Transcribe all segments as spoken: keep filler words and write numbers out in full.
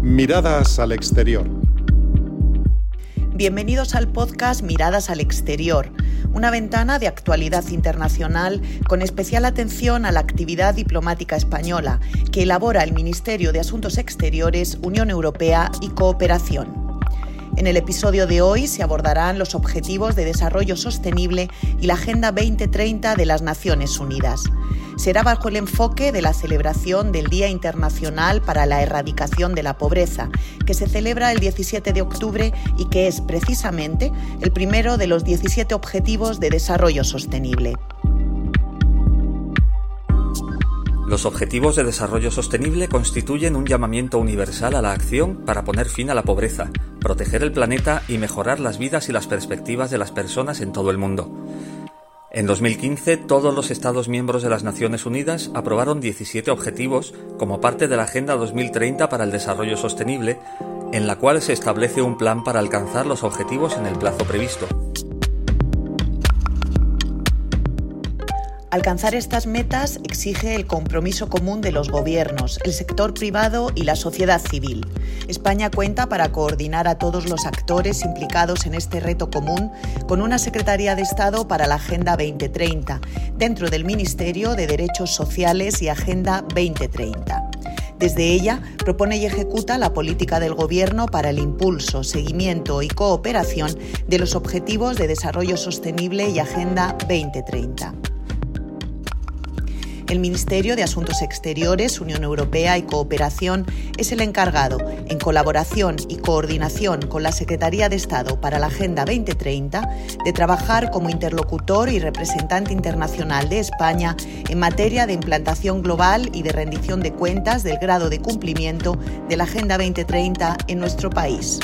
Miradas al exterior. Bienvenidos al podcast Miradas al exterior, una ventana de actualidad internacional con especial atención a la actividad diplomática española que elabora el Ministerio de Asuntos Exteriores, Unión Europea y Cooperación. En el episodio de hoy se abordarán los Objetivos de Desarrollo Sostenible y la Agenda veinte treinta de las Naciones Unidas. Será bajo el enfoque de la celebración del Día Internacional para la Erradicación de la Pobreza, que se celebra el diecisiete de octubre y que es precisamente el primero de los diecisiete Objetivos de Desarrollo Sostenible. Los Objetivos de Desarrollo Sostenible constituyen un llamamiento universal a la acción para poner fin a la pobreza, proteger el planeta y mejorar las vidas y las perspectivas de las personas en todo el mundo. En dos mil quince, todos los Estados miembros de las Naciones Unidas aprobaron diecisiete objetivos como parte de la Agenda dos mil treinta para el Desarrollo Sostenible, en la cual se establece un plan para alcanzar los objetivos en el plazo previsto. Alcanzar estas metas exige el compromiso común de los gobiernos, el sector privado y la sociedad civil. España cuenta para coordinar a todos los actores implicados en este reto común con una Secretaría de Estado para la Agenda veinte treinta, dentro del Ministerio de Derechos Sociales y Agenda veinte treinta. Desde ella propone y ejecuta la política del Gobierno para el impulso, seguimiento y cooperación de los Objetivos de Desarrollo Sostenible y Agenda veinte treinta. El Ministerio de Asuntos Exteriores, Unión Europea y Cooperación es el encargado, en colaboración y coordinación con la Secretaría de Estado para la Agenda veinte treinta, de trabajar como interlocutor y representante internacional de España en materia de implantación global y de rendición de cuentas del grado de cumplimiento de la Agenda veinte treinta en nuestro país.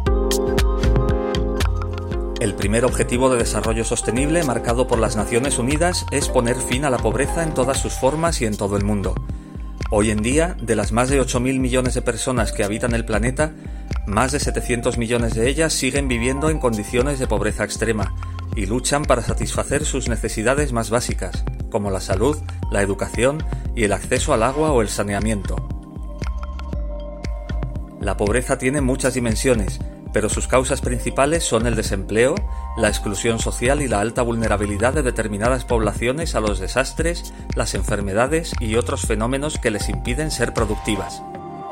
El primer objetivo de desarrollo sostenible marcado por las Naciones Unidas es poner fin a la pobreza en todas sus formas y en todo el mundo. Hoy en día, de las más de ocho mil millones de personas que habitan el planeta, más de setecientos millones de ellas siguen viviendo en condiciones de pobreza extrema y luchan para satisfacer sus necesidades más básicas, como la salud, la educación y el acceso al agua o el saneamiento. La pobreza tiene muchas dimensiones, pero sus causas principales son el desempleo, la exclusión social y la alta vulnerabilidad de determinadas poblaciones a los desastres, las enfermedades y otros fenómenos que les impiden ser productivas.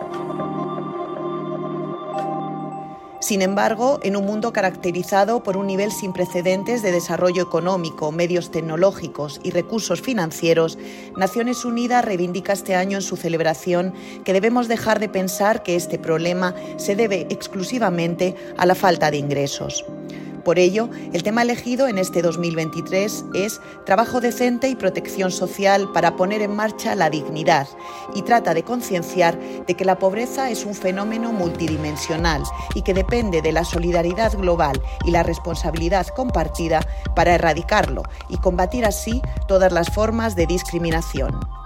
Sin embargo, en un mundo caracterizado por un nivel sin precedentes de desarrollo económico, medios tecnológicos y recursos financieros, Naciones Unidas reivindica este año en su celebración que debemos dejar de pensar que este problema se debe exclusivamente a la falta de ingresos. Por ello, el tema elegido en este dos mil veintitrés es trabajo decente y protección social para poner en marcha la dignidad y trata de concienciar de que la pobreza es un fenómeno multidimensional y que depende de la solidaridad global y la responsabilidad compartida para erradicarlo y combatir así todas las formas de discriminación.